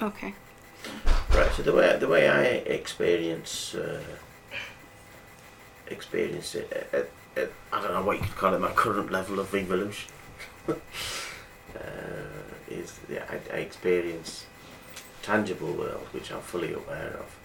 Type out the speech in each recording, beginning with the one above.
Okay. Right. So the way I experience it at I don't know what you could call it, my current level of evolution, is I experience tangible world, which I'm fully aware of,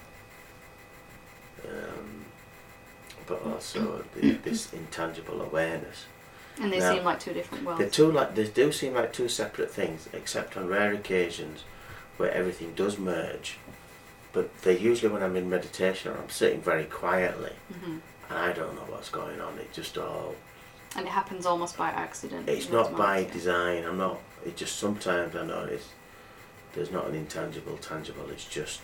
but also this intangible awareness. And they seem like two different worlds. They do seem like two separate things, except on rare occasions where everything does merge. But they're usually when I'm in meditation or I'm sitting very quietly, and I don't know what's going on. It just all. And it happens almost by accident. It's not by design. I'm not. It just sometimes I notice there's not an intangible, tangible. It's just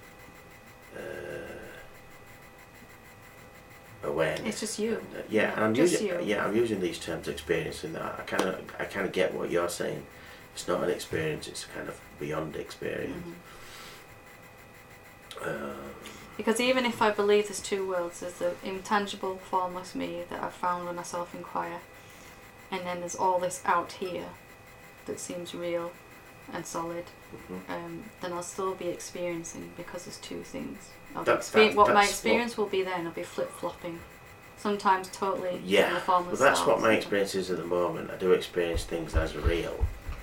awareness. It's just you. And I'm just using you. I'm using these terms, experience, and I kind of get what you're saying. It's not an experience. It's kind of beyond experience. Because even if I believe there's two worlds, there's the intangible, formless me that I've found when I self-inquire, and then there's all this out here that seems real and solid, then I'll still be experiencing, because there's two things. My experience will be then, I'll be flip-flopping. Sometimes totally in the formless. Well, that's what my experience is at the moment. I do experience things as real.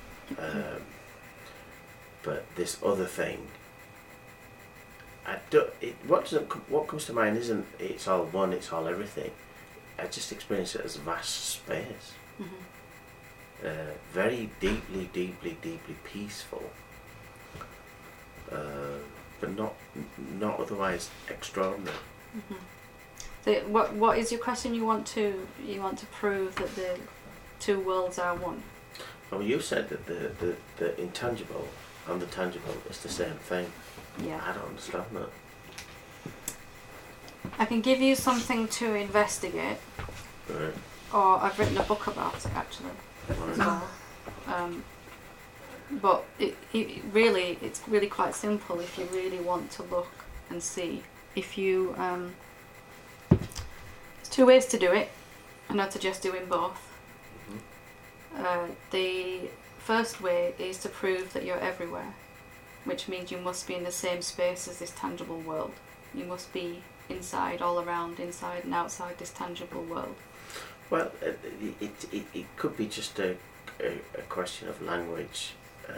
But this other thing, what comes to mind isn't it's all one, it's all everything. I just experience it as vast space. Very deeply, deeply, deeply peaceful. But not otherwise extraordinary. So what is your question? You want to prove that the two worlds are one? Well, you said that the intangible and the tangible is the same thing. Yeah. I don't understand that. I can give you something to investigate. Right. Or I've written a book about it actually as well. But it's really quite simple if you really want to look and see. If you there's two ways to do it, and I'd suggest doing both. The first way is to prove that you're everywhere, which means you must be in the same space as this tangible world. You must be inside, all around, inside and outside this tangible world. Well, it could be just a question of language.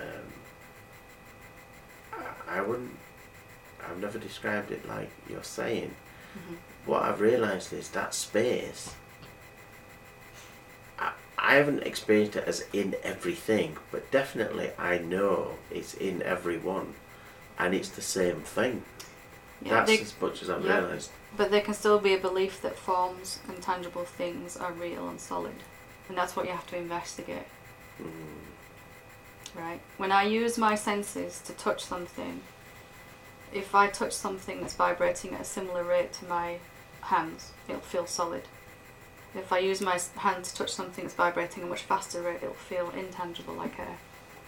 I've never described it like you're saying. What I've realised is that space, I haven't experienced it as in everything, but definitely I know it's in everyone, and it's the same thing. That's as much as I've realised. But there can still be a belief that forms and tangible things are real and solid, and that's what you have to investigate. Right? When I use my senses to touch something, if I touch something that's vibrating at a similar rate to my hands, it'll feel solid. If I use my hand to touch something that's vibrating at a much faster rate, it'll feel intangible, like air.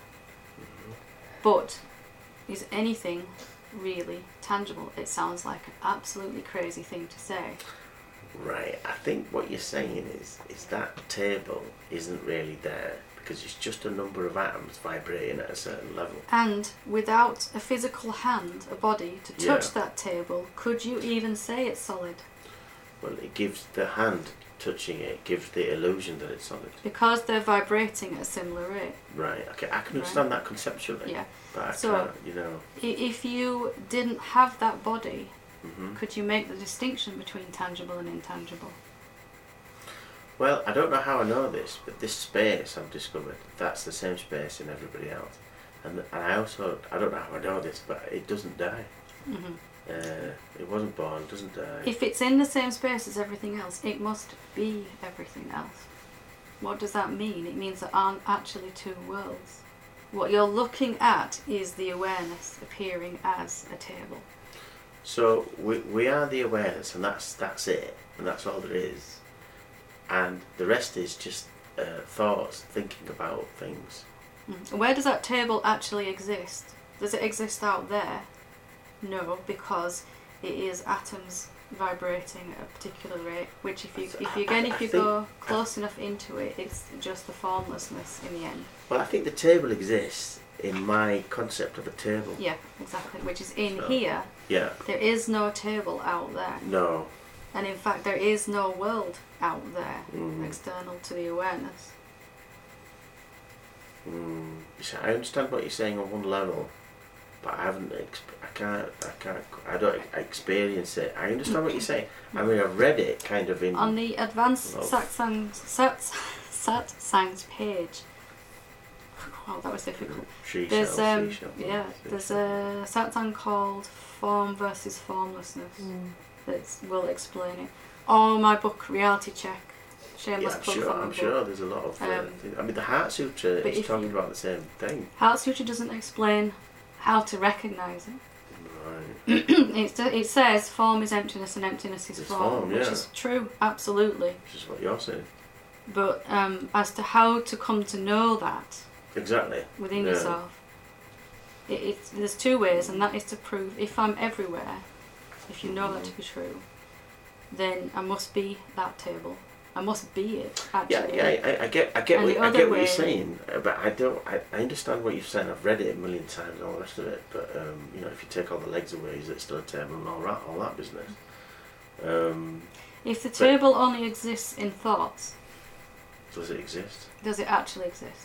But is anything really tangible? It sounds like an absolutely crazy thing to say. Right. I think what you're saying is that table isn't really there because it's just a number of atoms vibrating at a certain level. And without a physical hand, a body, to touch that table, could you even say it's solid? Well, it gives the hand touching it gives the illusion that it's solid. Because they're vibrating at a similar rate. Right, okay, I can understand that conceptually. Yeah. But I can't, if you didn't have that body, could you make the distinction between tangible and intangible? Well, I don't know how I know this, but this space I've discovered, that's the same space in everybody else. And I don't know how I know this, but it doesn't die. It wasn't born, it doesn't die. If it's in the same space as everything else, it must be everything else. What does that mean? It means there aren't actually two worlds. What you're looking at is the awareness appearing as a table. So we are the awareness, and that's it, and that's all there is. And the rest is just thoughts, thinking about things. Where does that table actually exist? Does it exist out there? No, because it is atoms vibrating at a particular rate, which if you go close enough into it, it's just the formlessness in the end. Well, I think the table exists in my concept of a table. Yeah, exactly. Which is in So, here. Yeah. There is no table out there. No. And in fact, there is no world out there Mm. external to the awareness. You see, I understand what you're saying on one level, but I haven't. I don't experience it. I understand what you're saying. I mean, I've read it kind of in. On the advanced love. satsangs page. Oh, that was difficult. There's There's a satsang called Form versus Formlessness that will explain it. Or my book Reality Check. Shameless plug for my I'm book. sure there's a lot of things. I mean, the Heart Sutra but is talking about the same thing. Heart Sutra doesn't explain how to recognise it. Right. It says form is emptiness and emptiness is It's form, form, which yeah. is true, absolutely. Which is what you're saying. But as to how to come to know that Exactly. within Yeah. yourself, there's two ways, and that is to prove if I'm everywhere, if you know that to be true, then I must be that table. I must be it. Actually. Yeah. I get And what the I other get what way- you're saying, but I don't. I understand what you're saying. I've read it a million times and all the rest of it. But you know, if you take all the legs away, is it still a table and all that business? If the table only exists in thoughts, Does it exist? does it actually exist?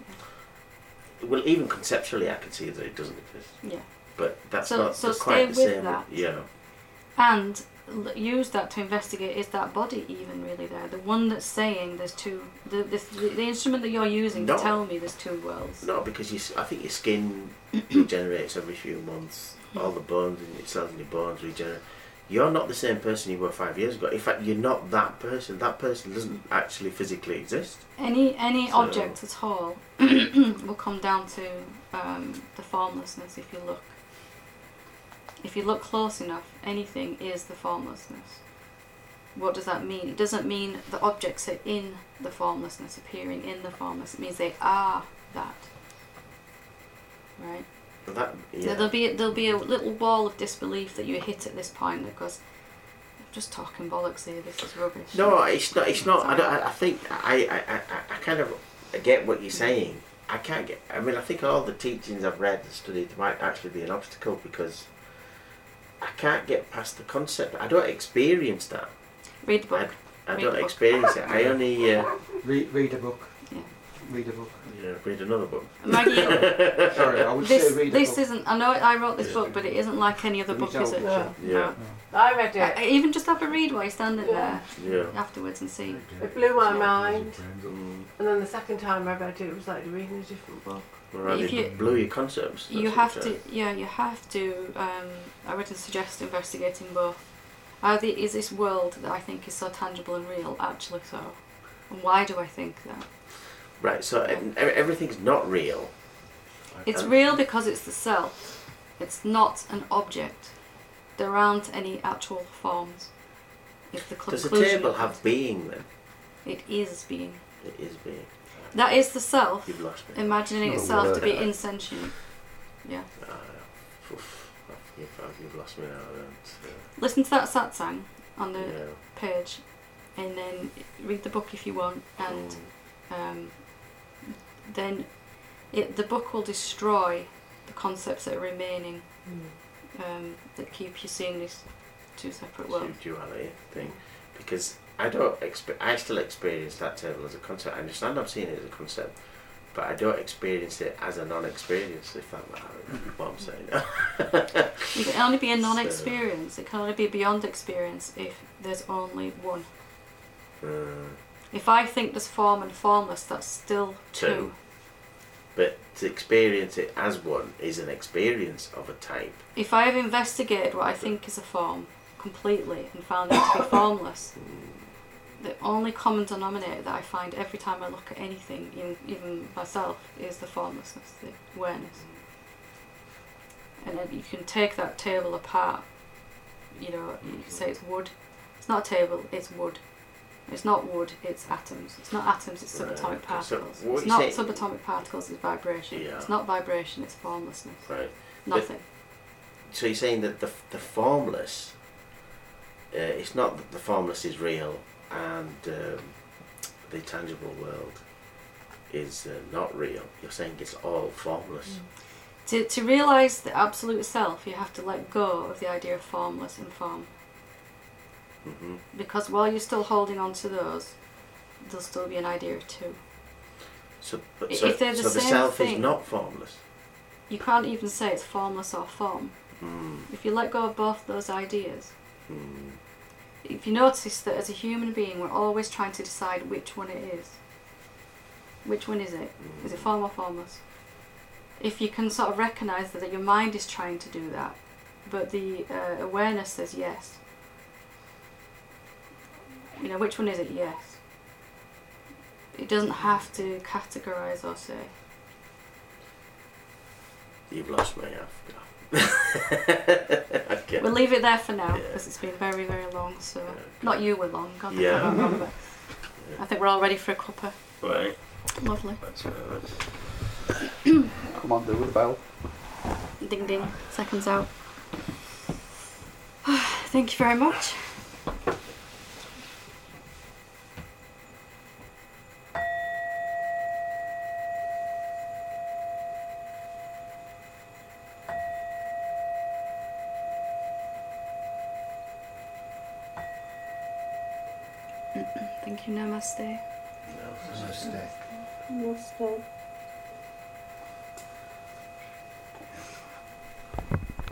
Well, even conceptually, I can see that it doesn't exist. Yeah. But that's So- not so that's stay quite the with same. that. Yeah. And use that to investigate, is that body even really there? The one that's saying there's two, the instrument that you're using No. to tell me there's two worlds. No, because I think your skin regenerates every few months. All the bones in your cells in your bones regenerate. You're not the same person you were 5 years ago. In fact, you're not that person. That person doesn't actually physically exist. Any So- object at all will come down to the formlessness if you look. If you look close enough, anything is the formlessness. What does that mean? It doesn't mean the objects are in the formlessness, appearing in the formless. It means they are that. Right? That, So yeah. there'll be a little wall of disbelief that you hit at this point because I'm just talking bollocks here. This is rubbish. No, it's not. It's not. Sorry. I think I kind of get what you're saying. I can't get. I mean, I think all the teachings I've read and studied might actually be an obstacle because I can't get past the concept. I don't experience that. Read the book. I Read don't the book. experience it. I only Read a book. Yeah. Read a book. read another book. Maggie, Sorry, I would say read a this book. isn't. I know I wrote this book, but it isn't like any other book, is it? Yeah. Yeah. I read it. Even just have a read while you're standing Yeah. there Yeah. afterwards and see. It blew my mind. Mm. And then the second time I read it, it was like reading a different book. Right, If it you- blew your concepts. You that's have what to, it you have to. I would suggest investigating both. Is this world that I think is so tangible and real actually so? And why do I think that? says. Right, so everything's not real. It's Okay. real because it's the self. It's not an object. There aren't any actual forms. It's the Does conclusion. the table of have being then? it is being. It is being. That is the self You've lost me. imagining No itself to be word. insentient. Yeah. Oof, you've lost me now. Then. Listen to that satsang on the Yeah. page, and then read the book if you want, and Mm. then the book will destroy the concepts that are remaining that keep you seeing these two separate worlds. Duality thing, because I don't. I still experience that table as a concept. I understand I'm seeing it as a concept, but I don't experience it as a non-experience. If that matters, what I'm saying. It can only be a non-experience. It can only be beyond experience if there's only one. If I think there's form and formless, that's still two. But to experience it as one is an experience of a type. If I have investigated what I think is a form completely and found it to be formless, the only common denominator that I find every time I look at anything, even myself, is the formlessness, the awareness. And then you can take that table apart. You know, you can say it's wood. It's not a table, it's wood. It's not wood, it's atoms. It's not atoms, it's Right, subatomic okay, so particles. what It's you not say- subatomic particles, it's vibration. Yeah. It's not vibration, it's formlessness. Right. Nothing. So you're saying that the formless, it's not that the formless is real and the tangible world is not real. You're saying it's all formless. To realise the absolute self, you have to let go of the idea of formless and form. Mm-hmm. Because while you're still holding on to those, there'll still be an idea of two. So If they're the the same self thing- is not formless. You can't even say it's formless or form. If you let go of both those ideas, if you notice that as a human being we're always trying to decide which one it is. Which one is it? Is it form or formless? If you can sort of recognise that your mind is trying to do that, but the awareness says yes. You know, which one is it? Yes. It doesn't have to categorise or say. You've lost me. Okay. We'll leave it there for now Yeah. because it's been very, very long. So Okay. not you were long. God, Yeah. I can't remember. I think we're all ready for a cuppa. Right. Lovely. That's right. Come on, do the bell. Ding ding. Seconds out. Thank you very much. Thank you. Namaste. No, Namaste. Namaste.